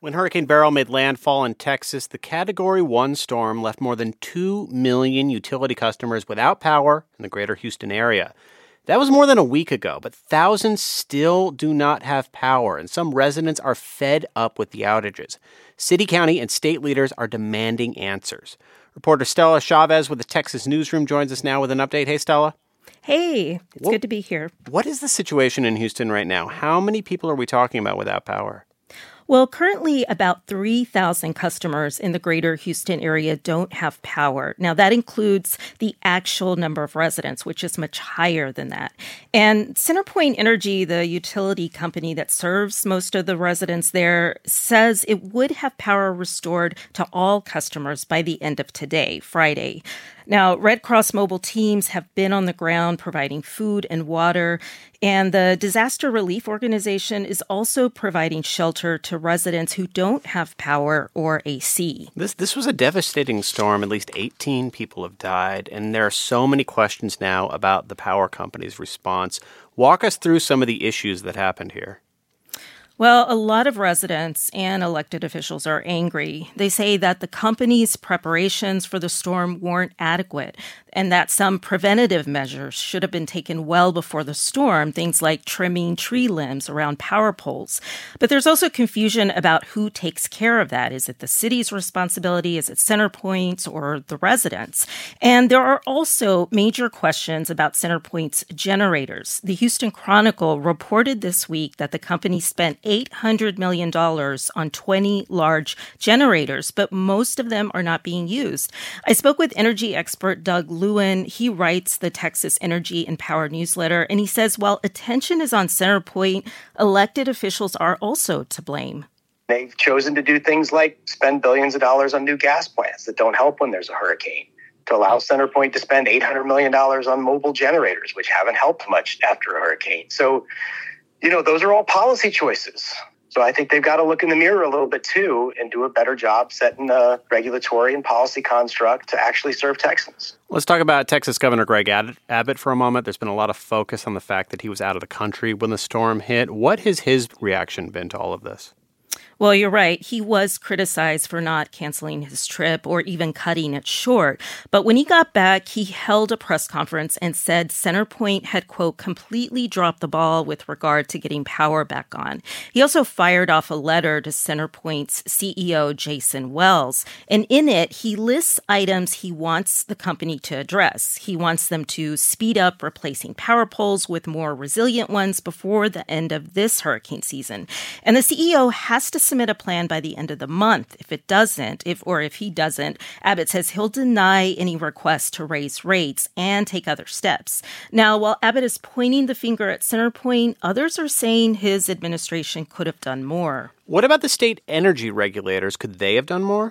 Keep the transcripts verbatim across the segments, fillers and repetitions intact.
When Hurricane Beryl made landfall in Texas, the Category one storm left more than two million utility customers without power in the greater Houston area. That was more than a week ago, but thousands still do not have power, and some residents are fed up with the outages. City, county, and state leaders are demanding answers. Reporter Stella Chavez with the Texas Newsroom joins us now with an update. Hey, Stella. Hey, it's what, good to be here. What is the situation in Houston right now? How many people are we talking about without power? Well, currently about three thousand customers in the greater Houston area don't have power. Now, that includes the actual number of residents, which is much higher than that. And CenterPoint Energy, the utility company that serves most of the residents there, says it would have power restored to all customers by the end of today, Friday. Now, Red Cross mobile teams have been on the ground providing food and water, and the Disaster Relief Organization is also providing shelter to residents who don't have power or A C. This this was a devastating storm. At least eighteen people have died, and there are so many questions now about the power company's response. Walk us through some of the issues that happened here. Well, a lot of residents and elected officials are angry. They say that the company's preparations for the storm weren't adequate and that some preventative measures should have been taken well before the storm, things like trimming tree limbs around power poles. But there's also confusion about who takes care of that. Is it the city's responsibility? Is it CenterPoint's or the residents? And there are also major questions about CenterPoint's generators. The Houston Chronicle reported this week that the company spent eight hundred million dollars on twenty large generators, but most of them are not being used. I spoke with energy expert Doug Lewin. He writes the Texas Energy and Power newsletter, and he says while attention is on CenterPoint, elected officials are also to blame. They've chosen to do things like spend billions of dollars on new gas plants that don't help when there's a hurricane, to allow CenterPoint to spend eight hundred million dollars on mobile generators, which haven't helped much after a hurricane. So, you know, those are all policy choices. So I think they've got to look in the mirror a little bit, too, and do a better job setting a regulatory and policy construct to actually serve Texans. Let's talk about Texas Governor Greg Abbott for a moment. There's been a lot of focus on the fact that he was out of the country when the storm hit. What has his reaction been to all of this? Well, you're right. He was criticized for not canceling his trip or even cutting it short. But when he got back, he held a press conference and said CenterPoint had, quote, completely dropped the ball with regard to getting power back on. He also fired off a letter to CenterPoint's C E O, Jason Wells. And in it, he lists items he wants the company to address. He wants them to speed up replacing power poles with more resilient ones before the end of this hurricane season. And the C E O has to submit a plan by the end of the month. If it doesn't, if or if he doesn't, Abbott says he'll deny any request to raise rates and take other steps. Now, while Abbott is pointing the finger at CenterPoint, others are saying his administration could have done more. What about the state energy regulators? Could they have done more?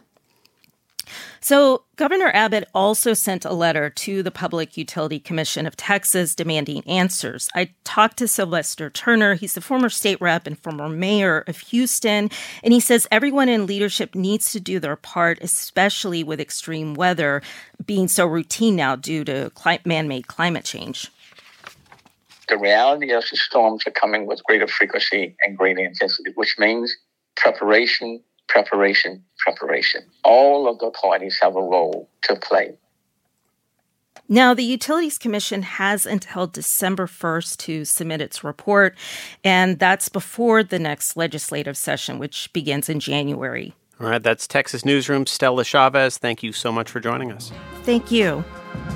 So Governor Abbott also sent a letter to the Public Utility Commission of Texas demanding answers. I talked to Sylvester Turner. He's the former state rep and former mayor of Houston. And he says everyone in leadership needs to do their part, especially with extreme weather being so routine now due to cli- man-made climate change. The reality is the storms are coming with greater frequency and greater intensity, which means preparation, preparation, preparation. All of the parties have a role to play. Now, the Utilities Commission has until December first to submit its report, and that's before the next legislative session, which begins in January. All right, that's Texas Newsroom. Stella Chavez, thank you so much for joining us. Thank you.